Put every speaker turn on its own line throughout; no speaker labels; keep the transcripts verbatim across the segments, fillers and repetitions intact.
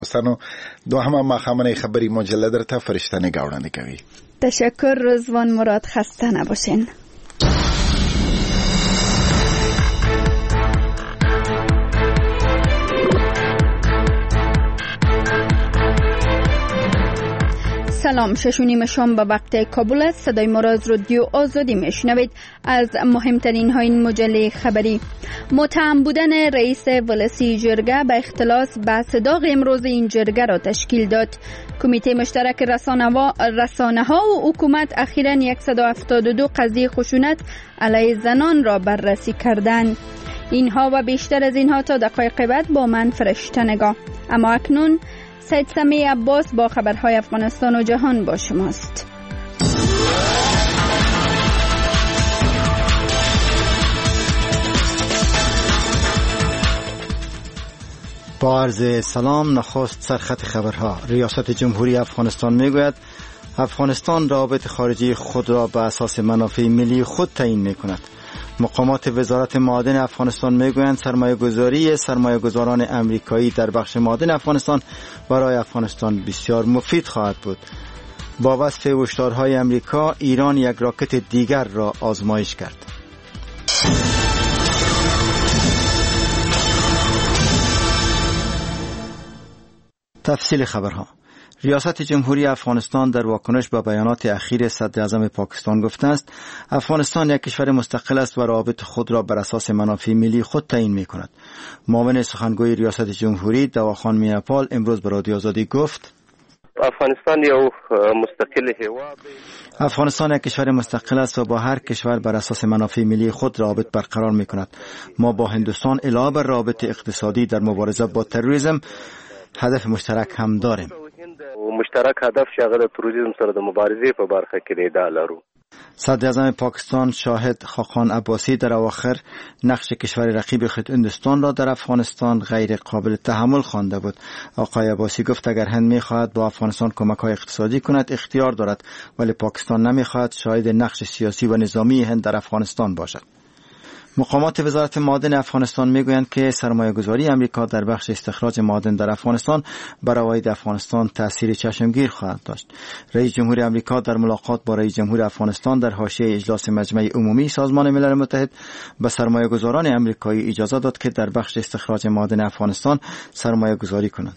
افغانستان دوهم ماخامنه خبری مجله درته فرشته نگاه وړاندې کوي.
تشکر رضوان مراد، خسته نباشین. سلام، شش و نیم شام به وقت کابل است. صدای ما را از رادیو آزادی میشنوید. از مهمترین های این مجله خبری: متهم بودن رئیس ولسی جرگه به اختلاس به صداق امروز این جرگه را تشکیل داد. کمیته مشترک رسانه ها و حکومت اخیراً صد و هفتاد و دو قضیه خشونت علیه زنان را بررسی کردند. اینها و بیشتر از اینها تا دقایق بعد با من فرشته نگاه. اما اکنون سید سمیع عباس با خبرهای افغانستان و جهان با شماست.
با عرض سلام، نخست سرخط خبرها. ریاست جمهوری افغانستان میگوید افغانستان روابط خارجی خود را به اساس منافع ملی خود تعیین میکند. مقامات وزارت معادن افغانستان میگویند سرمایه گذاری سرمایه گذاران امریکایی در بخش معادن افغانستان برای افغانستان بسیار مفید خواهد بود. با وصف هشدارهای امریکا، ایران یک راکت دیگر را آزمایش کرد. تفصیل خبرها. ریاست جمهوری افغانستان در واکنش به بیانات اخیر صدر اعظم پاکستان گفته است افغانستان یک کشور مستقل است و روابط خود را بر اساس منافع ملی خود تعیین می کند. معاون سخنگوی ریاست جمهوری دواخان میناپال امروز به رادیو آزادی گفت
افغانستان یو مستقل هیواد
افغانستان یک کشور مستقل است و با هر کشور بر اساس منافع ملی خود روابط برقرار می کند. ما با هندوستان علاوه بر روابط اقتصادی در مبارزه با تروریسم هدف مشترک هم داریم.
مشترک هدف شغله د تروریسم سره د مبارزې په برخه کې دی لرو.
صدر اعظم پاکستان شاهد خاقان عباسی در اواخر نقش کشور رقیب خود هندوستان را در افغانستان غیر قابل تحمل خوانده بود. آقای عباسی گفت اگر هند می‌خواهد با افغانستان کمک‌های اقتصادی کند اختیار دارد، ولی پاکستان نمی‌خواهد شاهد نقش سیاسی و نظامی هند در افغانستان باشد. مقامات وزارت معادن افغانستان میگویند که سرمایه‌گذاری امریکا در بخش استخراج معادن در افغانستان بر عواید افغانستان تأثیر چشمگیر خواهد داشت. رئیس جمهور امریکا در ملاقات با رئیس جمهور افغانستان در حاشیه اجلاس مجمع عمومی سازمان ملل متحد به سرمایه‌گذاران امریکایی اجازه داد که در بخش استخراج معادن افغانستان سرمایه‌گذاری کنند.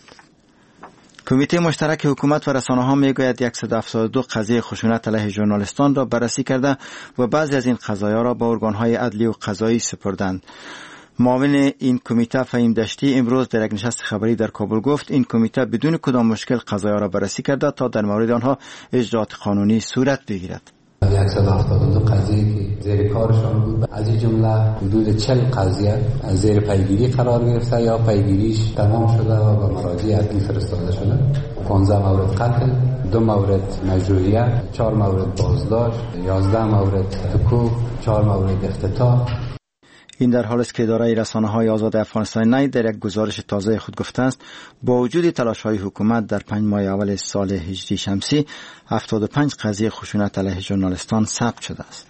کمیته مشترک حکومت و رسانه‌ها میگوید صد و هفتاد و دو قضیه خشونت علیه ژورنالیستان را بررسی کرده و بعضی از این قضایا را به ارگان‌های عدلی و قضایی سپردند. معاون این کمیته فهیم دشتی امروز در یک نشست خبری در کابل گفت این کمیته بدون کدام مشکل قضایا را بررسی کرده تا در مورد آنها اجرات قانونی صورت بگیرد.
صد و هفتاد و دو قضیه که زیر کارشان بود، از این جمله حدود چهل قضیه زیر پیگیری قرار گرفته یا پیگیریش تمام شده و به مراجع عدلی فرستاده شده. پانزده مورد قتل، دو مورد مجروحیت، چهار مورد بازداشت، یازده مورد حقوق، چهار مورد اختطاف.
این در حالی است که اداره رسانه‌های آزاد افغانستان نای در یک گزارش تازه خود گفته است با وجود تلاش‌های حکومت در پنج ماه اول سال هجری شمسی هفتاد و پنج قضیه خشونت علیه ژورنالیستان ثبت شده است.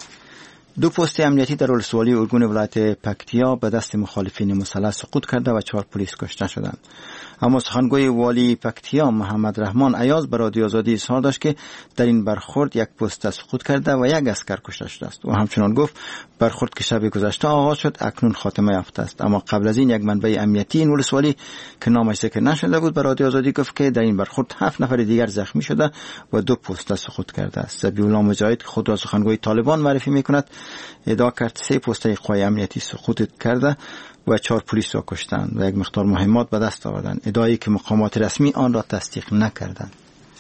دو پست امنیتی در ولسوالی ارگون ولایت پکتیا به دست مخالفین مسلح سقوط کرده و چهار پلیس کشته شدند. اما سخنگوی والی پکتیا محمد رحمان ایاز به رادیو آزادی اظهار داشت که در این برخورد یک پست سقوط کرده و یک عسکر کشته شده است. و همچنان گفت برخورد که شب گذشته آغاز شد اکنون خاتمه یافته است. اما قبل از این یک منبع امنیتی این ولسوالی که نامش ذکر نشده بود به رادیو آزادی گفت که در این برخورد هفت نفر دیگر زخمی شده و دو پست سقوط کرده است. ذبیح الله مجاهد خود را سخنگوی طالبان معرفی می‌کند ادعا کرد سه پست قوای امنیتی سقوط کرده و چهار پلیس را کشتند و یک مقدار مهمات به دست آوردند، ادعایی که مقامات رسمی آن را تصدیق نکردند.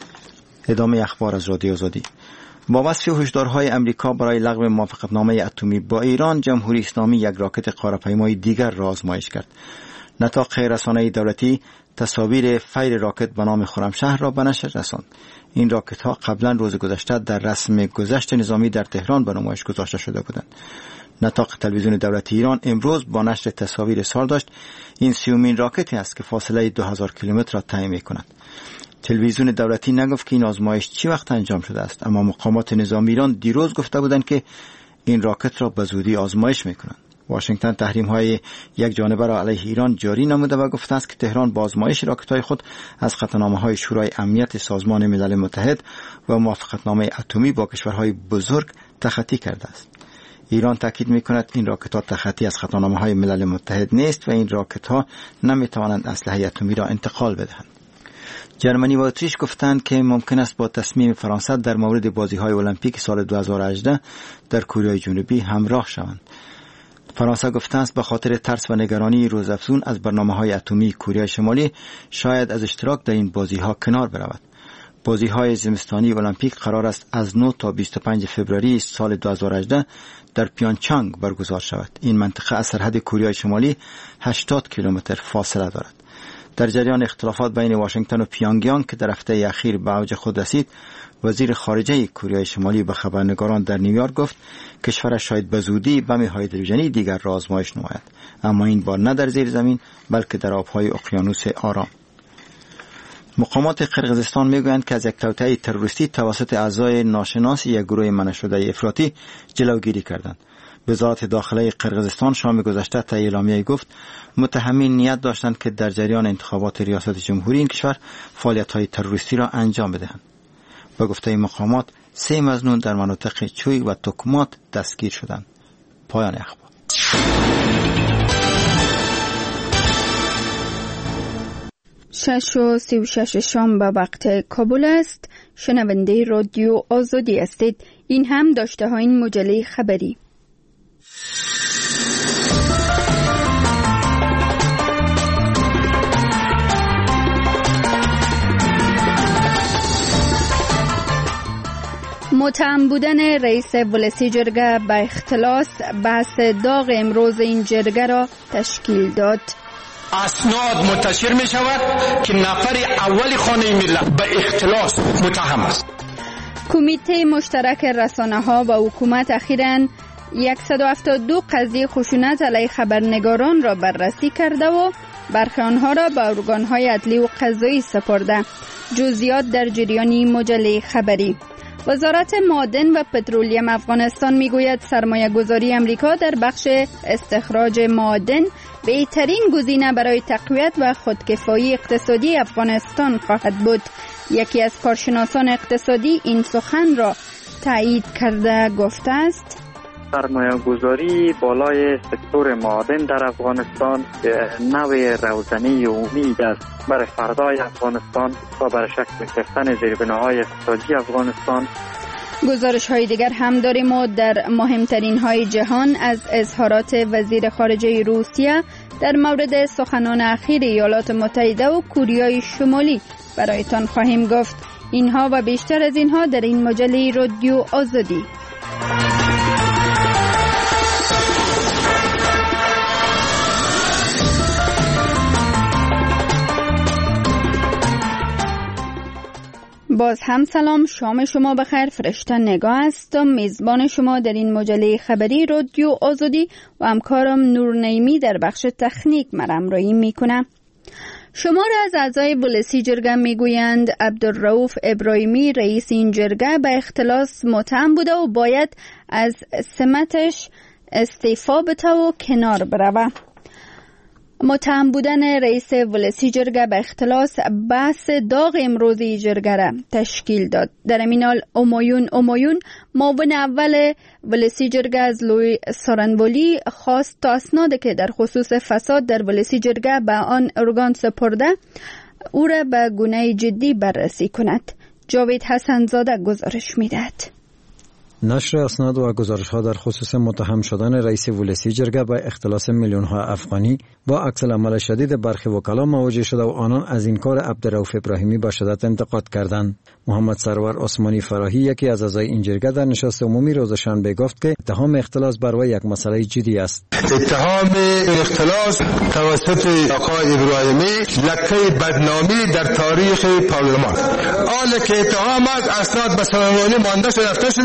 ادامه اخبار از رادیو آزادی. با وصف هشدارهای امریکا برای لغو موافقتنامه اتمی با ایران، جمهوری اسلامی یک راکت قاره‌پیمایی دیگر را آزمایش کرد. نطاق رسانه‌ای دولتی تصاویر فیر راکت به نام خرمشهر را به نشر رساند. این راکت ها قبلا روز گذشته در رسم گذشت نظامی در تهران به نمایش گذاشته شده بودند. نطاق تلویزیون دولتی ایران امروز با نشر تصاویر اظهار داشت این سیومین راکتی است که فاصله دو هزار کیلومتر را طی می‌کند. تلویزیون دولتی نگفت که این آزمایش چی وقت انجام شده است، اما مقامات نظامی ایران دیروز گفته بودند که این راکت را به زودی آزمایش می‌کنند. واشنگتن تحریم های یک جانبه را علیه ایران جاری نموده و گفته است که تهران با آزمایش راکت های خود از قطعنامه های شورای امنیت سازمان ملل متحد و موافقتنامه اتمی با کشورهای بزرگ تخطی کرده است. ایران تاکید می‌کند این راکت ها تخطی از قطعنامه های ملل متحد نیست و این راکت ها نمی‌توانند اسلحه اتمی را انتقال بدهند. جرمنی و اتریش گفتند که ممکن است با تصمیم فرانسه در مورد بازی‌های المپیک سال دو هزار و هجده در کره جنوبی همراه شوند. فرانسه گفته است به خاطر ترس و نگرانی روزافزون از برنامه‌های اتمی کره شمالی شاید از اشتراک در این بازی‌ها کنار برود. بازی‌های زمستانی المپیک قرار است از نه تا بیست و پنج فوریه سال دو هزار و هجده در پیانگچانگ برگزار شود. این منطقه از سرحد کره شمالی هشتاد کیلومتر فاصله دارد. در جریان اختلافات بین واشنگتن و پیانگیانگ که در هفته اخیر به اوج خود رسید، وزیر خارجه کره شمالی به خبرنگاران در نیویورک گفت کشورش شاید به زودی بم هیدروژنی دیگر را آزمایش نماید، اما این بار نه در زیر زمین بلکه در آبهای اقیانوس آرام. مقامات قرقیزستان میگویند که از یک توطئه تروریستی توسط اعضای ناشناس یک گروه منشده افراطی جلوگیری کردند. وزارت داخله قرقیزستان شام گذشته طی اعلامیه گفت متهمین نیت داشتند که در جریان انتخابات ریاست جمهوری این کشور فعالیت‌های تروریستی را انجام بدهند. به گفته مقامات سه مظنون در مناطق چوی و تکمات دستگیر شدند. پایان اخبار.
شش و سی و شش شام به وقت کابل است. شنونده رادیو آزادی هستید. این هم داشته ها این مجله خبری. متهم بودن رئیس ولسی جرگه به اختلاس بحث داغ امروز این جرگه را تشکیل داد.
اسناد منتشر می شود که نفر اول خانه ملت به اختلاس متهم است.
کمیته مشترک رسانه ها و حکومت اخیراً صد و هفتاد و دو قضیه خشونت علیه خبرنگاران را بررسی کرده و برخی آنها را به ارگان‌های عدلی و قضایی سپرده. جزئیات در جریان مجله خبری. وزارت معادن و پترولیم افغانستان میگوید سرمایه گذاری امریکا در بخش استخراج معادن بهترین گزینه برای تقویت و خودکفایی اقتصادی افغانستان خواهد بود. یکی از کارشناسان اقتصادی این سخن را تایید کرده گفته است
سرمایه گذاری بالای سکتور معادن در افغانستان نوع روزنه امید است برای فردای افغانستان و برای شکل گرفتن زیربناهای اقتصادی افغانستان.
گزارش های دیگر هم داریم و در مهمترین های جهان از اظهارات وزیر خارجه روسیه در مورد سخنان اخیر ایالات متحده و کره شمالی برایتان خواهیم گفت. اینها و بیشتر از اینها در این مجله رادیو آزادی. باز هم سلام، شام شما بخیر. فرشته نگاه هستم، میزبان شما در این مجله خبری رادیو آزادی و همکارم نور نعیمی در بخش تکنیک مرامرایی میکنه. شمار از اعضای ولسی جرگه میگویند عبدالرؤوف ابراهیمی رئیس این جرگه به اختلاس متهم بوده و باید از سمتش استعفا بده و کنار بروه. متهم بودن رئیس ولسی جرگه به اختلاس بحث داغ امروزی جرگه را تشکیل داد. در این حال امایون امایون معاون اول ولسی جرگه از لوی سارنبولی خواست تا اسنادی که در خصوص فساد در ولسی جرگه به آن ارگان سپرده او را به گونه جدی بررسی کند. جاوید حسن زاده گزارش میدهد.
نشر اسناد و گزارش‌ها در خصوص متهم شدن رئیس ولسی جرگه به اختلاس میلیون‌ها افغانی با عکس العمل شدید برخی وکلا مواجه شده و آنان از این کار عبدالرؤوف ابراهیمی به شدت انتقاد کردند. محمد سرور عثمانی فراهی یکی از اعضای این جرگه در نشست عمومی روز شنبه گفت که اتهام اختلاس بر وی یک مسئله جدی است.
اتهام اختلاس توسط آقای ابراهیمی لکه بدنامی در تاریخ پارلمان. آن که اتهام از اسناد به سخنرانی مانده شده رفته شده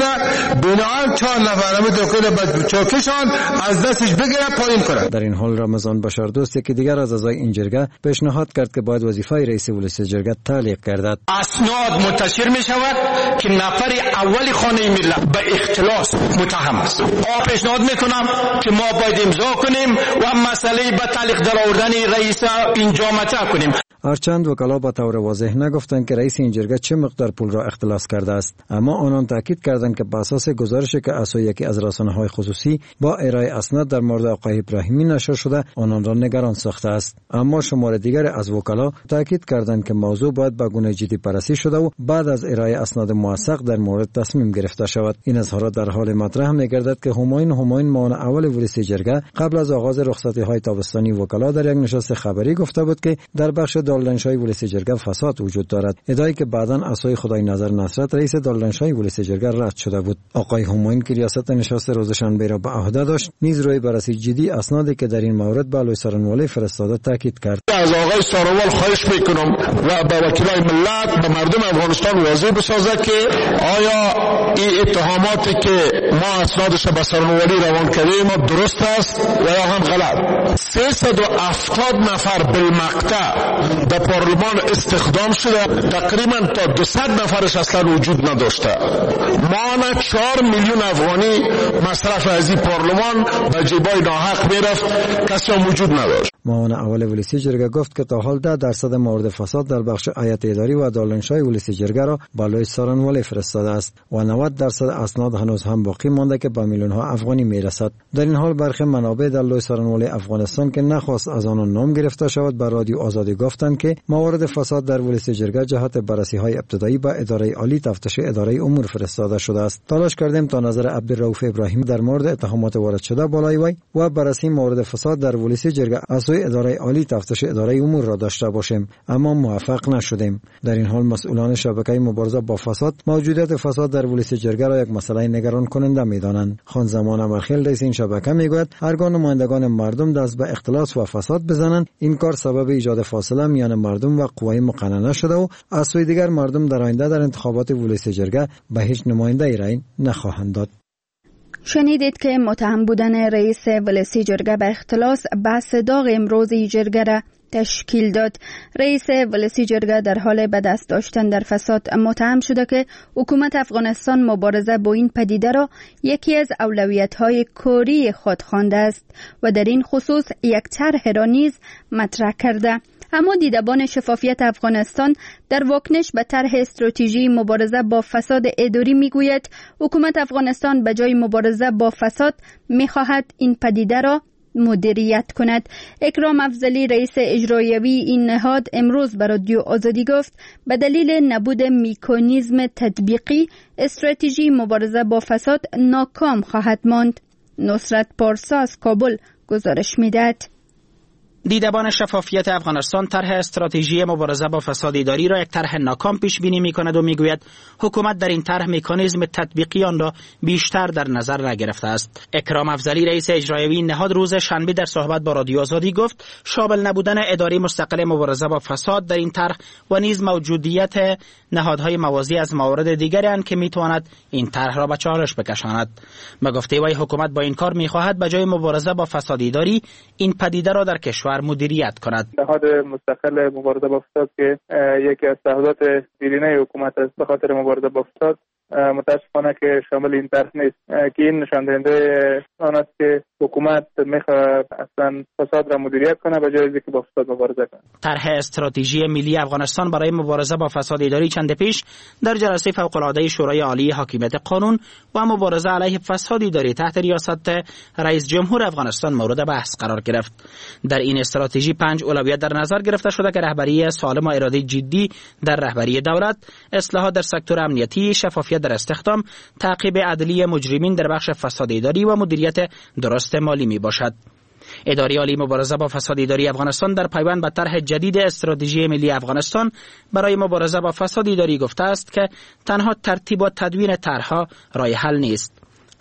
بناهن چهار نفر همه داخل به چاکشان از دستش بگیره پایین کنه.
در این حال رمضان بشاردوست که دیگر از اعضای این جرگه پیشنهاد کرد که باید وظیفه رئیس ولسی جرگه تعلیق گردد.
اسناد منتشر می شود که نفر اول خانه ملت به اختلاس متهم است. آ پیشنهاد میکنم که ما باید امضا کنیم و مسئله به تعلیق در آوردن رئیس اینجا مطرح کنیم.
هرچند وکلا با طور واضح نگفتند که رئیس این جرگه چه مقدار پول را اختلاس کرده است، اما آنان تاکید کردند که بر اساس گزارشی که از یکی از رسانه‌های خصوصی با ارائه اسناد در مورد آقای ابراهیمی نشر شده آنان را نگران ساخته است. اما شمار دیگر از وکلا تاکید کردند که موضوع باید به گونه جدی بررسی شده و بعد از ارائه اسناد موثق در مورد تصمیم گرفته شود. این اظهارات در حال مطرح می‌گردد که همایون همایون معاون اول ولسی جرگه قبل از آغاز رخصتی‌های تابستانی وکلا در یک نشست خبری گفته بود که در بخش دالنشای ولسی جرگه فساد وجود دارد، ادعایی که بعداً از خدای نظر نصرت رئیس دالنشای ولسی جرگه رد شده بود. آقای همایون که ریاست نشست روز شنبه را به عهده داشت نیز روی بررسی جدی اسنادی که در این مورد به لوی سارنوالی فرستاده تاکید کرد.
از آقای سارنوال خواهش میکنم و به وکیلای ملت به مردم افغانستان واضح بسازد که آیا این اتهاماتی که ما اسنادش به سارنوالی روان کردیم درست است و یا هم غلط. سیصد و هفتاد نفر بالمقطع در پارلمان استخدام شده، تقریبا تا دویست نفرش اصلا وجود نداشته. ما چهار میلیون افغانی مصرف از این پارلمان به جیبای ناحق میرفت، کسی هم وجود نداشت.
معاون اول ولسی جرگه گفت که تا حال ده درصد مورد فساد در بخش هیئت اداری و دالنشای ولسی جرگه را بالای سارنوالی فرستاده است و نود درصد اسناد هنوز هم باقی مانده که به میلیون ها افغانی میرسد. در این حال برخی منابع در لوی سارنوالی افغانستان که نخواست از آنان نام گرفته شود به رادیو آزادی گفتند که موارد فساد در ولسی جرگه جهت بررسی های ابتدایی به اداره عالی تفتیش اداره امور فرستاده شده است. تلاش کردیم تا نظر عبدالرؤوف ابراهیمی در مورد اتهامات وارد شده بالای وی و بررسی موارد فساد در ولسی جرگه از اداره عالی تفتیش اداره امور را داشته باشیم، اما موفق نشدیم. در این حال مسئولان شبکه مبارزه با فساد موجودیت فساد در ولسی جرگه را یک مسئله نگران کننده می‌دانند. خان زمان امرخیل رئیس این شبکه میگوید هرگاه نمایندگان مردم دست به اختلاس و فساد بزنند این کار سبب ایجاد فاصله میان مردم و قوای مقننه شده و از سوی دیگر مردم در آینده در انتخابات ولسی جرگه به هیچ نماینده رأی نخواهند داد.
شنیدید که متهم بودن رئیس ولسی جرگه به اختلاس بحث داغ امروز جرگه را تشکیل داد. رئیس ولسی جرگه در حال به دست داشتن در فساد متهم شده که حکومت افغانستان مبارزه با این پدیده را یکی از اولویت‌های کاری خود خوانده است و در این خصوص یک طرح را نیز مطرح کرده. اما دیدبان شفافیت افغانستان در واکنش به طرح استراتژی مبارزه با فساد اداری میگوید حکومت افغانستان به جای مبارزه با فساد میخواهد این پدیده را مدیریت کند. اکرام افضلی رئیس اجرایی این نهاد امروز به رادیو آزادی گفت به دلیل نبود مکانیزم تطبیقی استراتژی مبارزه با فساد ناکام خواهد ماند. نصرت پارسا از کابل گزارش میدهد.
دیدبان شفافیت افغانستان طرح استراتژی مبارزه با فساد اداری را یک طرح ناکام پیش بینی می‌کند و میگوید حکومت در این طرح مکانیزم تطبیقی آن را بیشتر در نظر نگرفته است. اکرام افضلی رئیس اجرایی نهاد روز شنبه در صحبت با رادیو آزادی گفت شامل نبودن اداره مستقل مبارزه با فساد در این طرح و نیز موجودیت نهادهای موازی از موارد دیگری آن که میتواند این طرح را به چالش بکشاند. به گفته وی حکومت با این کار می‌خواهد به جای مبارزه با فساد اداری این پدیده را در کشور مدیریت کند.
نهاد مستقل مبارزه با فساد که یکی از تعهدات دیرینه حکومت است به خاطر مبارزه با فساد متاسفانه که شامل این طرح نیست که این نشان دهنده آن است که حکومت میخواهد اصلا فساد را مدیریت کنه به جای اینکه با فساد مبارزه کنه.
طرح استراتژی ملی افغانستان برای مبارزه با فساد اداری چند پیش در جلسه فوق العاده شورای عالی حاکمیت قانون و مبارزه علیه فساد اداری تحت ریاست رئیس جمهور افغانستان مورد بحث قرار گرفت. در این استراتژی پنج اولویت در نظر گرفته شده که رهبری سالم و اراده جدی در رهبری دولت، اصلاحات در سکتور امنیتی، شفافیت در استخدام، تعقیب عدلی مجرمین در بخش فساد اداری و مدیریت درست مالی می باشد. اداره عالی مبارزه با فساد اداری افغانستان در پیوند به طرح جدید استراتژی ملی افغانستان برای مبارزه با فساد اداری گفته است که تنها ترتیب و تدوین طرح‌ها راه حل نیست.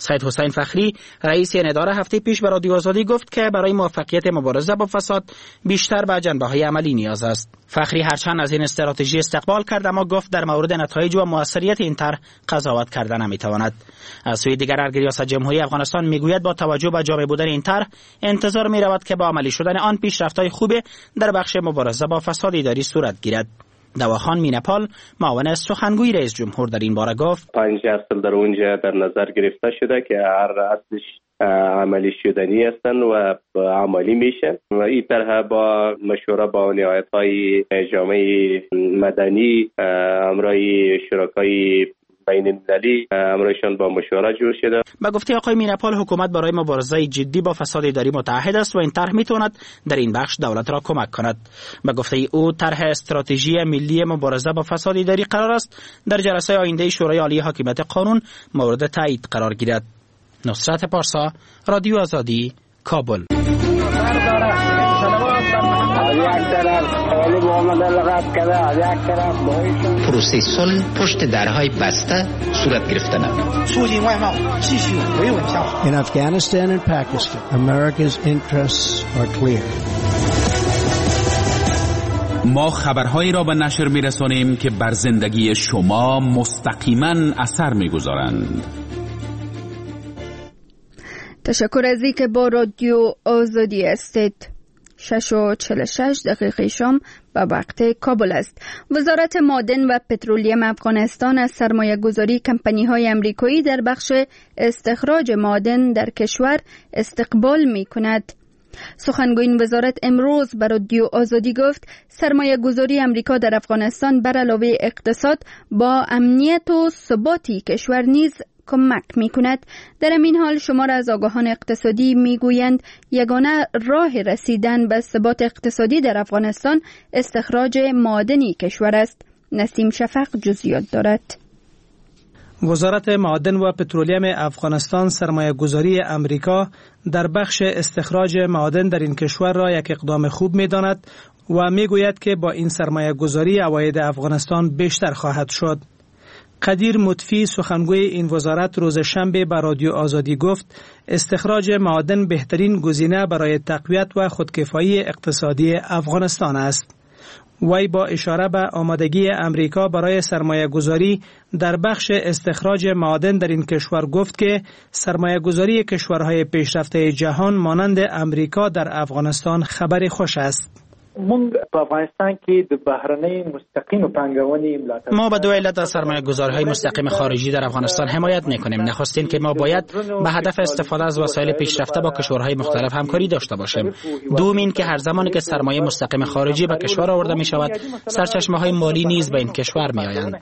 سید حسین فخری رئیس این اداره هفته پیش به رادیو آزادی گفت که برای موفقیت مبارزه با فساد بیشتر به جنبه‌های عملی نیاز است. فخری هرچند از این استراتژی استقبال کرد، اما گفت در مورد نتایج و موثریت این طرح قضاوت کردن نمی‌تواند. از سوی دیگر ارگ ریاست جمهوری افغانستان میگوید با توجه به جامع بودن این طرح انتظار می‌رود که با عملی شدن آن پیشرفت‌های خوب در بخش مبارزه با فساد اداری صورت گیرد. دواخان مینپال معاون سخنگوی رئیس جمهور در این باره گفت
پنج اصل در اونجا در نظر گرفته شده که هر اصلش عملی شدنی هستند و عملی میشن و این طرح با مشوره با نهایت‌های جامعه مدنی امرای شرکای بین المللی امرایشان با مشوره جور شده.
با گفته آقای مینپال حکومت برای مبارزه جدی با فساد اداری متعهد است و این طرح میتواند در این بخش دولت را کمک کند. با گفته او طرح استراتژی ملی مبارزه با فساد اداری قرار است در جلسه آینده شورای عالی حاکمیت قانون مورد تایید قرار گیرد. نصرت پارسا، رادیو آزادی، کابل.
پروسه صلح پشت درهای بسته صورت گرفتن.
In Afghanistan and Pakistan, America's interests are clear.
ما خبرهایی را به نشر می‌رسانیم که بر زندگی شما مستقیما اثر می‌گذارند.
تشکر از اینکه با رادیو آزادی هستید. شش و چهل و شش دقیقه شام به وقت کابل است. وزارت معدن و پترولیم افغانستان از سرمایه گذاری کمپانی های امریکایی در بخش استخراج معدن در کشور استقبال می کند. سخنگوی این وزارت امروز به رادیو آزادی گفت سرمایه گذاری امریکا در افغانستان بر علاوه اقتصاد با امنیت و ثباتی کشور نیز کمک می کند. در این حال شمار از آگاهان اقتصادی می گویند یگانه راه رسیدن به ثبات اقتصادی در افغانستان استخراج معادنی کشور است. نسیم شفق جزئیات دارد.
وزارت معدن و پترولیم افغانستان سرمایه گذاری امریکا در بخش استخراج معادن در این کشور را یک اقدام خوب می داند و می گوید که با این سرمایه گذاری عواید افغانستان بیشتر خواهد شد. قدیر مطفی سخنگوی این وزارت روز شنبه به رادیو آزادی گفت استخراج معادن بهترین گزینه برای تقویت و خودکفایی اقتصادی افغانستان است. وی با اشاره به آمادگی امریکا برای سرمایه گذاری در بخش استخراج معادن در این کشور گفت که سرمایه گذاری کشورهای پیشرفته جهان مانند امریکا در افغانستان خبر خوش است.
مونږ په افغانستان کې د بهرنۍ مستقیم پانګونې ملاتړ
ما به دو علت از سرمایه گذارهای مستقیم خارجی در افغانستان حمایت میکنیم. نخستین که ما باید به هدف استفاده از وسایل پیشرفته با کشورهای مختلف همکاری داشته باشیم. دوم این که هر زمانی که سرمایه مستقیم خارجی به کشور آورده می شود سرچشمه های مالی نیز به این کشور می آیند.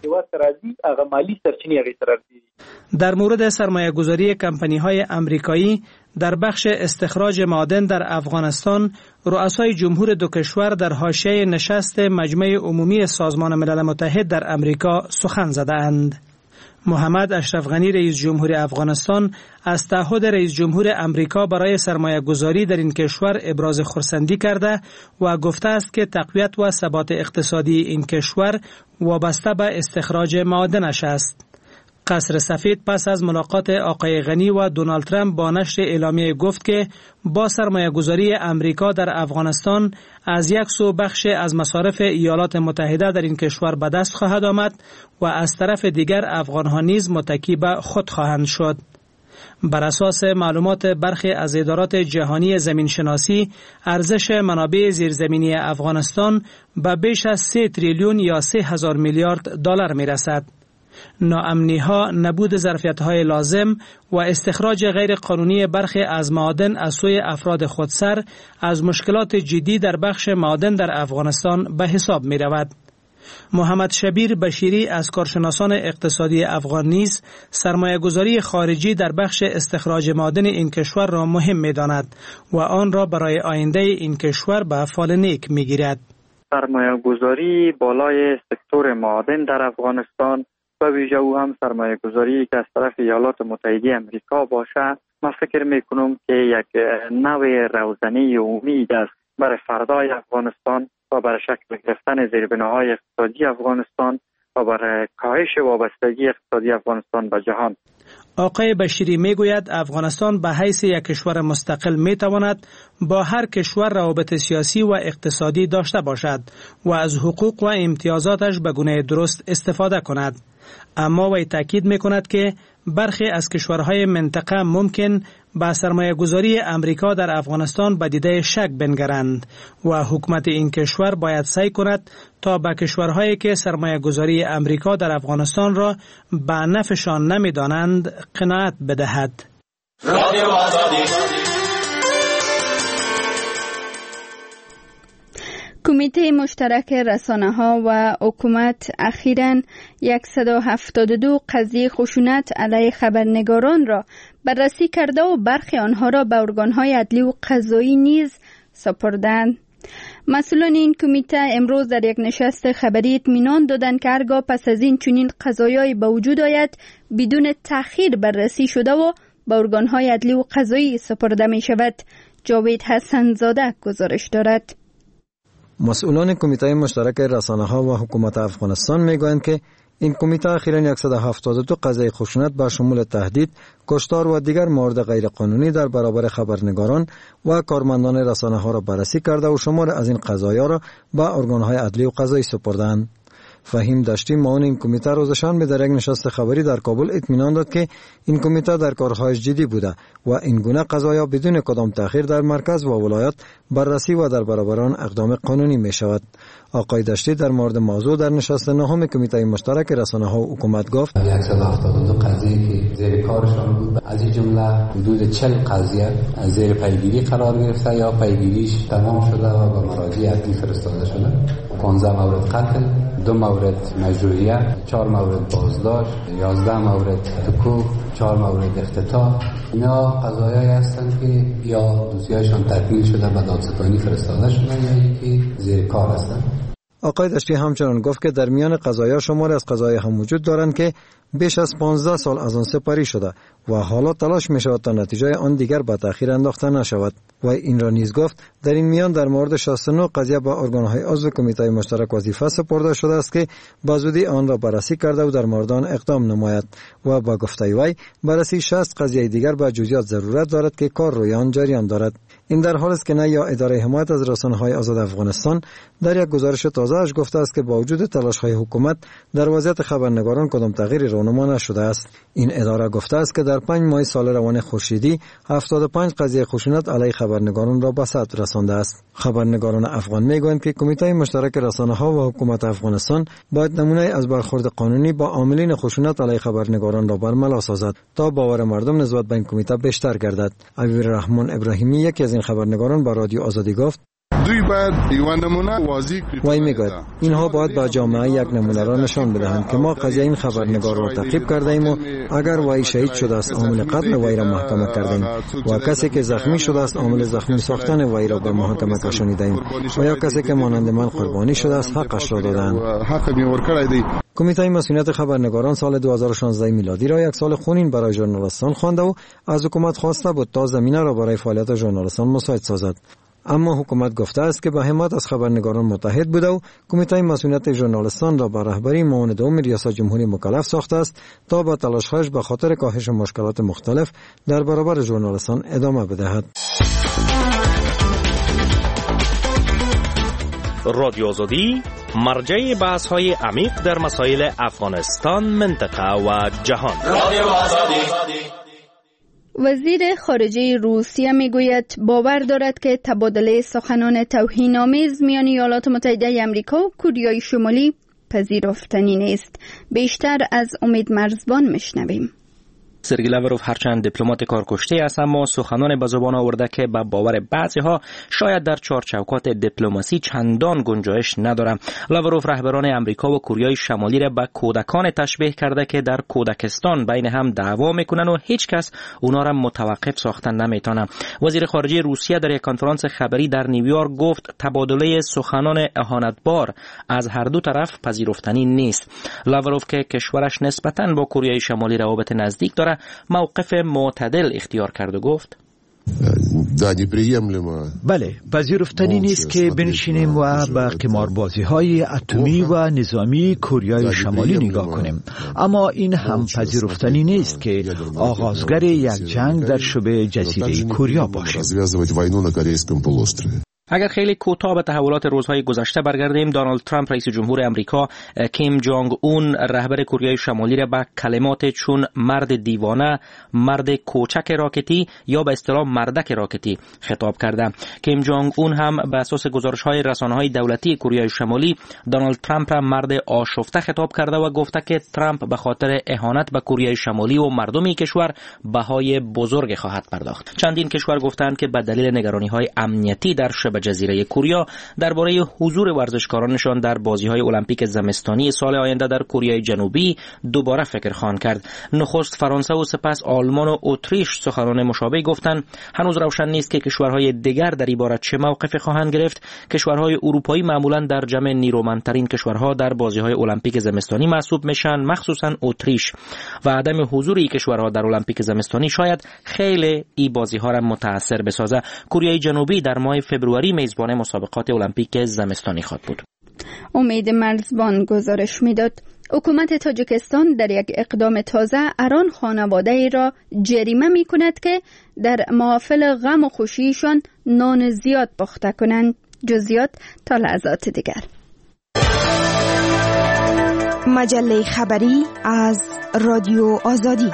در مورد سرمایه گذاری کمپانی های امریکایی در بخش استخراج معادن در افغانستان رؤسای جمهور دو کشور در حاشیه نشست مجمع عمومی سازمان ملل متحد در امریکا سخن زدند. محمد اشرف غنی رئیس جمهور افغانستان از تعهد رئیس جمهور امریکا برای سرمایه گذاری در این کشور ابراز خرسندی کرده و گفته است که تقویت و ثبات اقتصادی این کشور وابسته به استخراج معادنش است. قصر سفید پس از ملاقات آقای غنی و دونالد ترامپ با نشر اعلامیه گفت که با سرمایه گذاری امریکا در افغانستان از یک سو بخش از مصارف ایالات متحده در این کشور به دست خواهد آمد و از طرف دیگر افغانها نیز متکی به خود خواهند شد. بر اساس معلومات برخی از ادارات جهانی زمینشناسی ارزش منابع زیرزمینی افغانستان به بیش از سه تریلیون یا سه هزار میلیارد دلار می رسد. ناامنی ها، نبود ظرفیت های لازم و استخراج غیر قانونی برخی از معادن از سوی افراد خودسر از مشکلات جدی در بخش معادن در افغانستان به حساب می رود. محمد شبیر بشیری از کارشناسان اقتصادی افغان نیز سرمایه گذاری خارجی در بخش استخراج معادن این کشور را مهم می داند و آن را برای آینده این کشور به فال نیک می گیرد.
سرمایه گذاری بالای سکتور معادن در افغانستان و ویژه او هم سرمایه گذاری که از طرف ایالات متحده امریکا باشه، من فکر میکنم که یک نوع روزنه امید است برای فردای افغانستان و برای شکل گرفتن زیربناهای اقتصادی افغانستان و برای کاهش وابستگی اقتصادی افغانستان به جهان.
آقای بشیری میگوید افغانستان به حیث یک کشور مستقل میتواند با هر کشور روابط سیاسی و اقتصادی داشته باشد و از حقوق و امتیازاتش به گونه درست استفاده کند. اما وی تاکید میکند که برخی از کشورهای منطقه ممکن با سرمایه گذاری امریکا در افغانستان به دیده شک بنگرند و حکومت این کشور باید سعی کند تا به کشورهایی که سرمایه گذاری امریکا در افغانستان را به نفعشان نمی دانند قناعت بدهد.
کمیته مشترک رسانه‌ها و حکومت اخیراً صد و هفتاد و دو قضیه خشونت علیه خبرنگاران را بررسی کرده و برخی آنها را به ارگان‌های عدلی و قضایی نیز سپردند. مسئولان این کمیته امروز در یک نشست خبری اطمینان دادند که هرگاه پس از این چنین قضایایی به وجود آید بدون تأخیر بررسی شده و به ارگان‌های عدلی و قضایی سپرده می شود. جاوید حسن زاده گزارش دارد.
مسئولان کمیته مشترک رسانه‌ها و حکومت افغانستان میگویند که این کمیته اخیراً صد و هفتاد و دو قضیه خشونت با شمول تهدید، کشتار و دیگر موارد غیرقانونی در برابر خبرنگاران و کارمندان رسانه‌ها را بررسی کرده و شمار از این قضایا را به ارگان‌های عدلی و قضایی سپردند. فهیم دشتی معاون این کمیته روز شنبه در یک نشست خبری در کابل اطمینان داد که این کمیته در کارهایش جدی بوده و این گونه قضایا بدون کدام تأخیر در مرکز و ولایات بررسی و در برابر آن اقدام قانونی می شود. آقای دشتی در مورد موضوع در نشست نهم کمیته مشترک رسانه‌ها و حکومت گفت
صد و هفتاد و دو قضیه که زیر کارشان بود، از این جمله حدود چهل قضیه زیر پیگیری قرار گرفته یا پیگیریش تمام شده و به مراجع عدلی فرستاده شده. پانزده مورد قتل، دو مورد مجروحیت، چهار مورد بازداشت، یازده مورد حقوق، چهار مورد اختطاف. اینا قضایایی هستند که یا دوسیه‌شان تکمیل شده و دادستانی فرستاده شده یا اینکه زیر کار هستند.
آقای دشتی همچنان گفت که در میان قضایا شمار از قضایا هم وجود دارند که بیش از پانزده سال از آن سپری شده و حالا تلاش می شود تا نتیجه آن دیگر به تأخیر انداخته نشود. و این را نیز گفت در این میان در مورد شصت و نه قضیه به ارگان‌های عضو کمیته مشترک وظیفه سپرده شده است که به زودی آن را بررسی کرده و در مورد آن اقدام نماید و با گفته وی بررسی شصت قضیه دیگر به جزئیات ضرورت دارد که کار روی آن جریان دارد. این در حالی است که نیا اداره حمایت از رسانه‌های آزاد افغانستان در یک گزارش تازه‌اش گفته است که با وجود تلاش‌های حکومت در وضعیت خبرنگاران کدام تغییری رونما نشده است. این اداره گفته است که در پنج ماه سال روان خورشیدی هفتاد و پنج قضیه خشونت علیه خبرنگاران را به ثبت رسانده است. خبرنگاران افغان میگویند که کمیته مشترک رسانه‌ها و حکومت افغانستان باید نمونه از برخورد قانونی با عاملین خشونت علیه خبرنگاران را برملا سازد تا باور مردم نسبت به این کمیته بیشتر گردد. عبیررحمان ابراهیمی یکی از این خبرنگاران با رادیو آزادی گفت
دوی باید یو نمونه واضح کنند.
وای میگوید اینها باید با جامعه یک نمونه را نشان بدهند که ما قضیه این خبرنگار را تعقیب کرده ایم و اگر وای شهید شده است عامل قتل وای را محکمه کردیم و کسی که زخمی شده است عامل زخمی ساختن وای را به محکمه کشانیدیم و یا کسی که مانند من قربانی شده است حقش را دادند.
حق می ورکړی.
کمیته مسئولیت خبرنگاران سال دو هزار و شانزده میلادی را یک سال خونین برای ژورنالیستان خوانده و از حکومت خواسته بود تا زمینه را برای فعالیت ژورنالیستان مساعد سازد. اما حکومت گفته است که به حمایت از خبرنگاران متحد بوده و کمیته مسئولیت ژورنالیستان را به رهبری معاون دوم ریاست جمهوری مکلف ساخته است تا با تلاش‌هایش به خاطر کاهش مشکلات مختلف در برابر ژورنالیستان ادامه بدهد.
رادیو آزادی مرجع بحث‌های عمیق در مسائل افغانستان، منطقه و جهان. رادیو آزادی.
وزیر خارجه روسیه میگوید باور دارد که تبادله سخنان توهین‌آمیز میان ایالات متحده آمریکا و کره شمالی پذیرفتنی نیست. بیشتر از امید مرزبان میشنویم.
سرگئی لاوروف هرچند دیپلمات کارکشته است اما سخنان به زبان آورده که به باور بعضی‌ها شاید در چارچوکات دیپلماسی چندان گنجایش ندارد. لاوروف رهبران امریکا و کره شمالی را به کودکان تشبیه کرده که در کودکستان بین هم دعوا میکنن و هیچ کس اونا را متوقف ساختن نمیتونه. وزیر خارجه روسیه در یک کنفرانس خبری در نیویورک گفت تبادله سخنان اهانتبار از هر دو طرف پذیرفتنی نیست. لاوروف که کشورش نسبتاً با کره شمالی روابط نزدیک دارد موقف معتدل اختیار کرد و گفت
بله، پذیرفتنی نیست که بنشینیم و به قماربازی های اتمی و نظامی کوریای شمالی نگاه کنیم، اما این هم پذیرفتنی نیست که آغازگر یک جنگ در شبه جزیره کوریا باشیم.
اگر خیلی کوتاه به تحولات روزهای گذشته برگردیم، دونالد ترامپ رئیس جمهور امریکا کیم جونگ اون رهبر کره شمالی را با کلمات چون مرد دیوانه، مرد کوچک راکتی یا به اصطلاح مردک راکتی خطاب کرده. کیم جونگ اون هم به اساس گزارش‌های رسانه‌های دولتی کره شمالی دونالد ترامپ را مرد آشفته خطاب کرده و گفته که ترامپ به خاطر اهانت به کره شمالی و مردم کشور بهای بزرگ خواهد پرداخت. چندین کشور گفتند که به دلیل نگرانی‌های امنیتی در شبه جزیره کوریا درباره حضور ورزشکارانشان در بازی‌های المپیک زمستانی سال آینده در کره جنوبی دوباره فکر خواهند کرد. نخست فرانسه و سپس آلمان و اتریش سخنان مشابه گفتند. هنوز روشن نیست که کشورهای دیگر در این باره چه موقفی خواهند گرفت. کشورهای اروپایی معمولاً در جمع نیرومندترین کشورها در بازی‌های المپیک زمستانی محسوب میشن، مخصوصاً اتریش، و عدم حضور این کشورها در المپیک زمستانی شاید خیلی این بازی‌ها را متاثر بسازه. کره جنوبی در ماه فوریه میزبان مسابقات المپیک زمستانی خواهد بود.
امید مرزبان گزارش میداد. حکومت تاجیکستان در یک اقدام تازه اران خانواده ای را جریمه می کند که در محافل غم و خوشیشان نان زیاد پخته کنند. جزئیات تا لحظات دیگر.
مجله خبری از رادیو آزادی.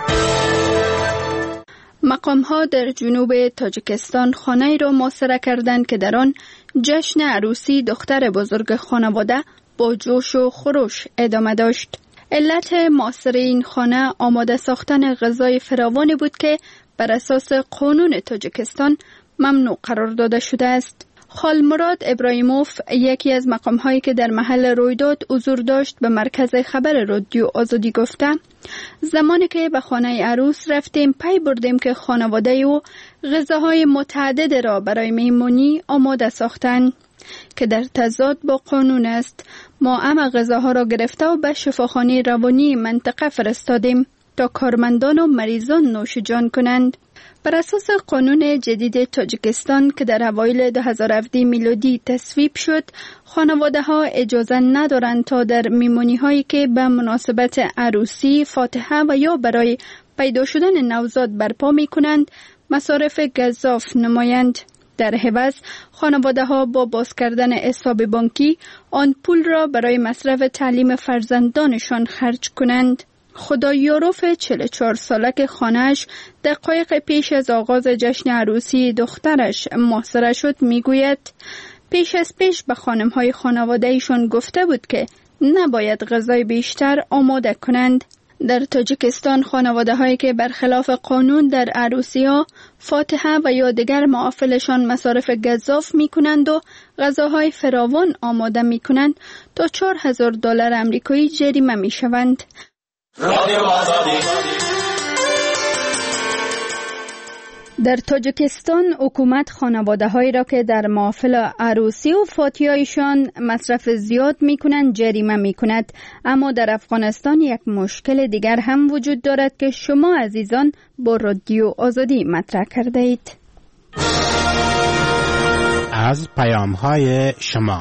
مقام‌ها در جنوب تاجیکستان خانه‌ای را محاصره کردند که در آن جشن عروسی دختر بزرگ خانواده با جوش و خروش ادامه داشت. علت محاصره این خانه آماده ساختن غذای فراوانی بود که بر اساس قانون تاجیکستان ممنوع قرار داده شده است. خالمراد ابراهیموف، یکی از مقام‌هایی که در محل رویداد حضور داشت، به مرکز خبر رادیو آزادی گفته زمانی که به خانه عروس رفتیم پی بردیم که خانواده او غذاهای متعدد را برای مهمانی آماده ساختند که در تضاد با قانون است. ما همه غذاها را گرفته و به شفاخانه روانی منطقه فرستادیم تا کارمندان و مریضان نوش جان کنند. بر اساس قانون جدید تاجیکستان که در اوایل دو هزار و هفده میلادی تصویب شد، خانواده ها اجازه ندارند تا در میمونی هایی که به مناسبت عروسی، فاتحه و یا برای پیدا شدن نوزاد برپا می کنند مصارف گزاف نمایند. در عوض خانواده ها با باز کردن حساب بانکی آن پول را برای مصرف تعلیم فرزندانشان خرج کنند. خدایاروف چهل و چهار ساله که خانه‌اش دقایق پیش از آغاز جشن عروسی دخترش محاصره شد میگوید پیش از پیش به خانم‌های خانواده‌ایشان گفته بود که نباید غذای بیشتر آماده کنند. در تاجیکستان خانواده‌هایی که برخلاف قانون در عروسی‌ها، فاتحه و یا دیگر محافلشان مصارف گزاف می‌کنند و غذاهای فراوان آماده می‌کنند تا چهار هزار دلار آمریکایی جریمه می‌شوند. در تاجیکستان حکومت خانواده هایی را که در محافل عروسی و فاتحه‌ایشان مصرف زیاد می کنند جریمه می کند. اما در افغانستان یک مشکل دیگر هم وجود دارد که شما عزیزان با رادیو آزادی مطرح کرده اید.
از پیام های شما.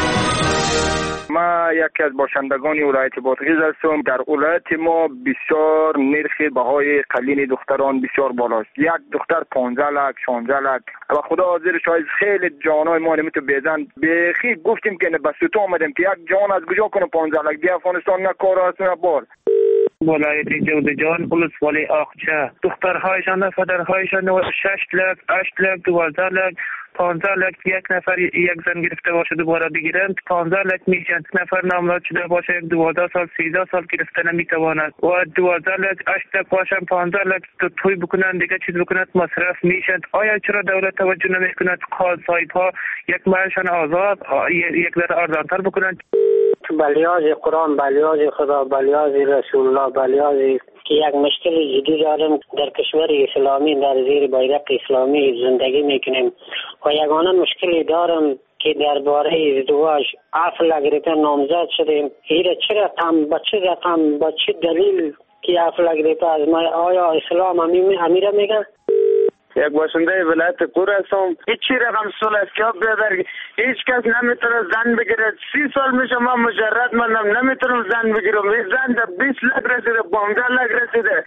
ما یکی از باشندگان ولایت بادغیس هستم. در ولایت ما بسیار نرخ بهای قلین دختران بسیار بالاست. یک دختر پانزده لک، شانزده لک. و خدا حاضر شاید خیلی جانای ما نمیتو بیزن. بخی گفتیم که به سوتو آمدیم که یک جان از کجا کنه پانزده لک. دی افغانستان نه کار است نه بار.
ولایت جودجان پلیس ولی آقچه دخترهایشان و پدرهایشان شش لک، هشت لک، دوازده لک، پانزده لک یک نفر یک زن گرفته باشه دوباره بگیرند. پانزده لک میشن نفر نامزد شده باشه یک دوازده سال سیزده سال گرفته نمیتواند و دوازده لک هشت لک باشن پانزده لک تو توی بکنن دیگه چیز بکنند مصرف میشن. آیا چرا دولت توجه نمیکند خاص صاحب ها یک مالشان آزاد یک ذره ارزانتر بکنند؟
بلیاز قرآن، بلیاز خدا، بلیاز رسول الله، بلیاز که یک مشکل جدی دارم در کشور اسلامی در زیر بیرق اسلامی زندگی میکنیم و یگانه مشکلی دارم که درباره ازدواج عفو گرفته نامزد شدیم. ایره چه رقم با چه رقم با چه دلیل که عفو گرفته از ما؟ آیا اسلام امیره میگه؟
یک باشنده ولایت قور هستم. هیچ رقم سال است که بیادر هیچ کس نمیتونه زن بگیره. سی سال میشه ما مجرد منم نمیتونم زن بگیرم. این زن در بیست لک رسیده، پانزده لک رسیده.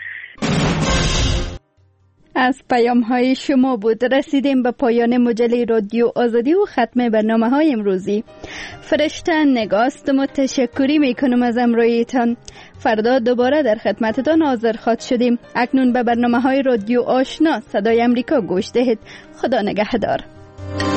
از پیام های شما بود رسیدیم به پایان مجله رادیو آزادی و ختم برنامه های امروزی. فرشته نگاست متشکری میکنم از امرویتان. فردا دوباره در خدمتتان حاضر خواهد شدیم. اکنون به برنامه های رادیو آشنا صدای امریکا گوش دهید. خدا نگهدار.